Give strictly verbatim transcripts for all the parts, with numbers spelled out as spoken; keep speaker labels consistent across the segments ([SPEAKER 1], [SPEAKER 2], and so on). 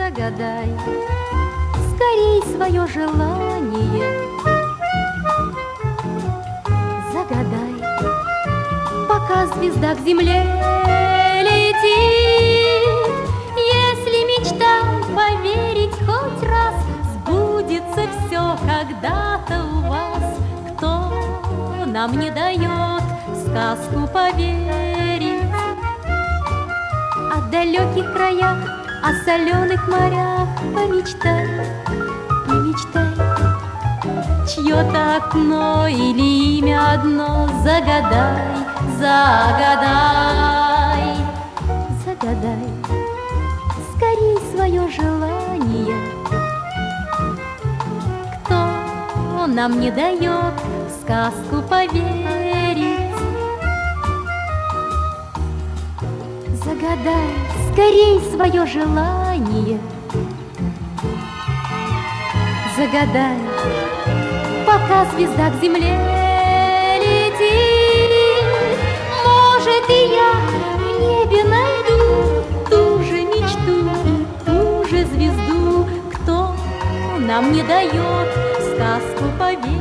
[SPEAKER 1] загадай скорей свое желание. Загадай, пока звезда к земле летит. Если мечтам поверить хоть раз, сбудется все когда-то у вас. Кто нам не дает в сказку поверить? О далеких краях, о соленых морях помечтай, помечтай. Чье-то окно или имя одно загадай, загадай, загадай скорей свое желание. Кто нам не дает в сказку поверить? Загадай скорей свое желание. Загадай, пока звезда к земле летит. Может, и я в небе найду ту же мечту и ту же звезду. Кто нам не дает в сказку поверить?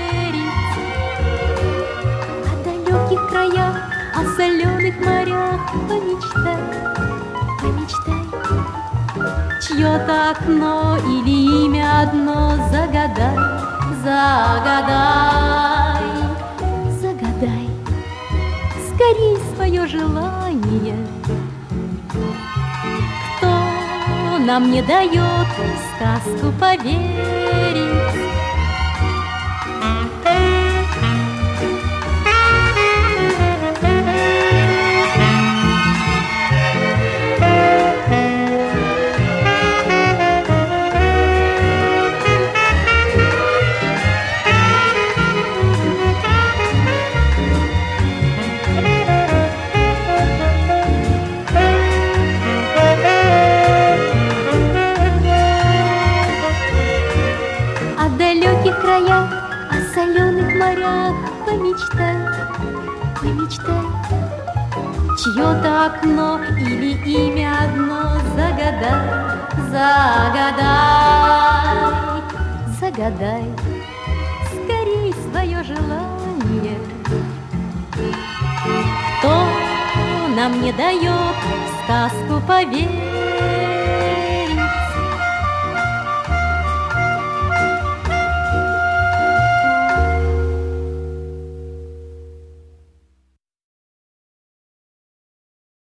[SPEAKER 1] О далеких краях, о соленых морях помечтай, помечтай. Чье-то окно или имя одно загадай, загадай, загадай скорей свое желание. Кто нам не дает в сказку поверить? О далеких краях, о соленых морях помечтай, помечтай. Чье-то окно или имя одно загадай, загадай, загадай скорей свое желание. Кто нам не дает в сказку поверить?